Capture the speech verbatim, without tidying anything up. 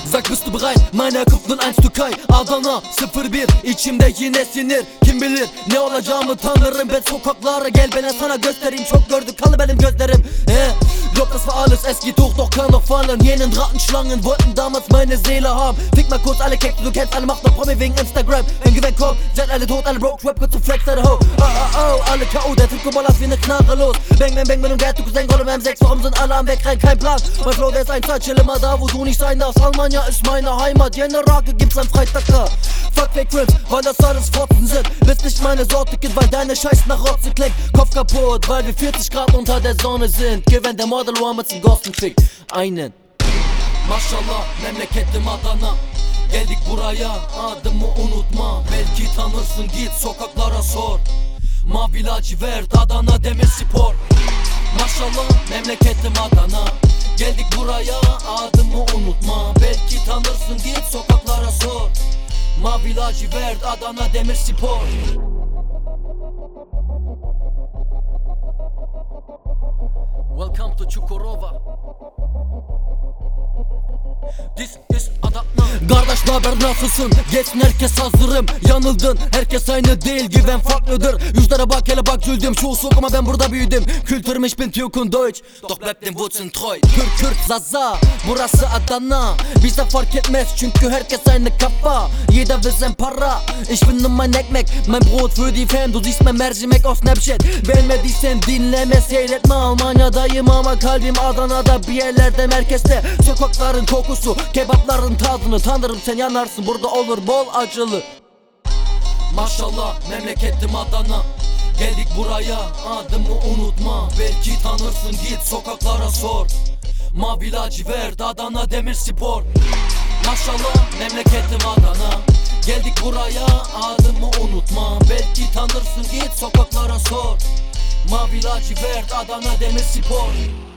Sag, bist du bereit? Meine Kunden eins Türkei, Adana sıfır bir. İçimde yine sinir, kim bilir ne olacağımı tanırım. Ben sokaklara gel, ben sana göstereyim. Çok gördük kalı benim gözlerim. He, glaub das war alles, es geht hoch, doch kann noch fallen. Jenen Rattenschlangen wollten damals meine Seele haben. Fick mal kurz alle Kekse, du kennst alle, macht noch Promi wegen Instagram. Wenn Gewinn kommt, seid alle tot, alle broke, rap kurz zu flex, alle ho. Oh, oh, oh, alle K O, der Typ Kobolas wie ne Knarre los. Bang, bang, bang mit dem Geld, du Cousin, Gold im M sechs. Warum sind alle am Wegrennen, kein Plan. Mein Flow, der ist ein Zeit, chill immer da, wo du nicht sein darfst. Almania ist meine Heimat, jene Rake gibt's am Freitag da. Fuck Fake Crips, weil das alles Fotzen sind. Bist nicht meine Sorte, Kind, weil deine Scheiß nach Rotze klingt. Kopf kaputt, weil wir vierzig Grad unter der Sonne sind. Gewinn der Model One mit dem Gosten Fick. Einen. Maşallah, memleketim Adana. Geldik buraya, adımı unutma. Belki tanırsın, git sokaklara sor. Mavi lacivert, Adana Demirspor. Maşallah, memleketim Adana. Geldik buraya, adımı unutma. Belki tanırsın, git sokaklara sor. Mavi lacivert, Adana Demirspor. Welcome to Çukurova. This is Adana. Kardeş naber, nasılsın? Geçsin, herkes hazırım. Yanıldın, herkes aynı değil, güven farklıdır. Yüzlere bak, hele bak güldüm. Çoğu soğuk ama ben burada büyüdüm. Kültürüm, ich bin Türk und Deutsch, doch bleib den Wurzeln treu. Türk, Kürt, Zaza, burası Adana. Bize fark etmez çünkü herkes aynı kafa. Jeder will sein para, ich bin nur mein ekmek. Mein Brot für die Fam, du siehst mein Mercimek auf Snapchat. Beğenmediysen dinleme, seyretme. Almanya'dayım ama kalbim Adana'da. Bir yerlerde, merkezde, sokakların kokusu, kebapların tadını tanırım, sen yanarsın, burada olur bol acılı. Maşallah, memleketim Adana. Geldik buraya, adımı unutma. Belki tanırsın, git sokaklara sor. Mavi lacivert, Adana Demirspor. Maşallah, memleketim Adana. Geldik buraya, adımı unutma. Belki tanırsın, git sokaklara sor. Mavi lacivert, Adana Demirspor.